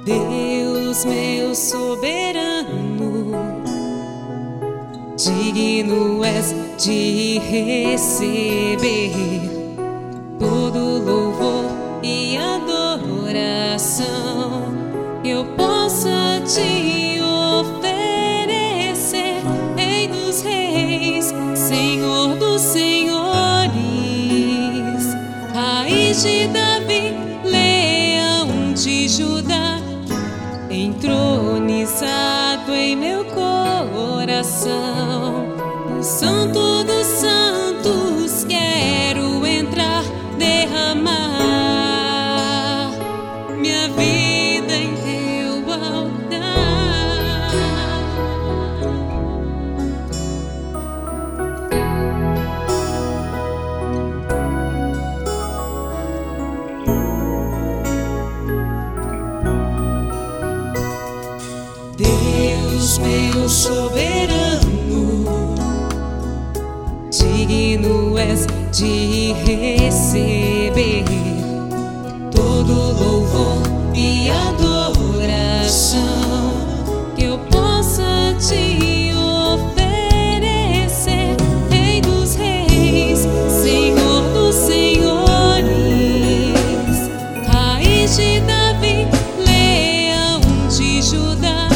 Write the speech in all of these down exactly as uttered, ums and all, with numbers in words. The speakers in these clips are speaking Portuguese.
Deus meu soberano, digno és de receber todo louvor e adoração. Eu possa te oferecer, Rei dos Reis, Senhor dos Senhores, Raiz de Davi, Leão de Judá, entronizado em meu coração. No Santo dos Santos quero entrar, derramar minha vida em teu altar. Deus meu soberano, digno és de receber todo louvor e adoração. Que eu possa te oferecer, Rei dos Reis, Senhor dos Senhores, Raiz de Davi, Leão de Judá,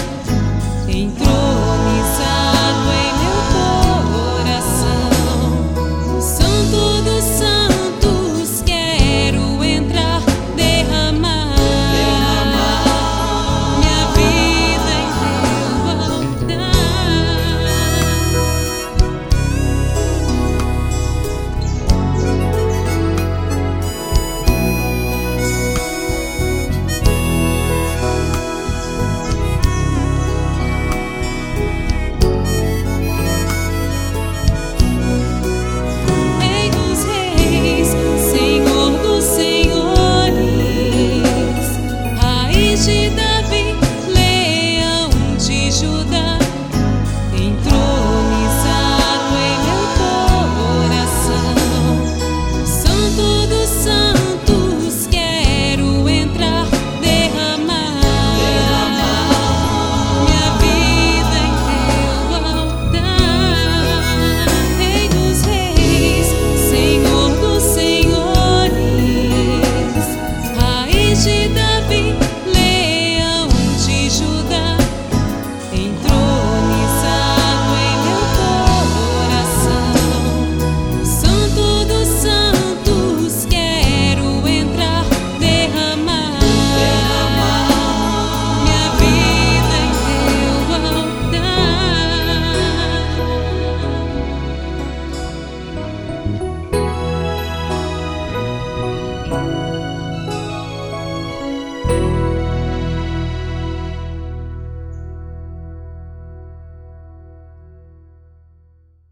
entronizado em meu coração. No Santo dos Santos quero entrar, derramar minha vida em teu altar. Rei dos Reis, Senhor dos Senhores, Raiz de Davi,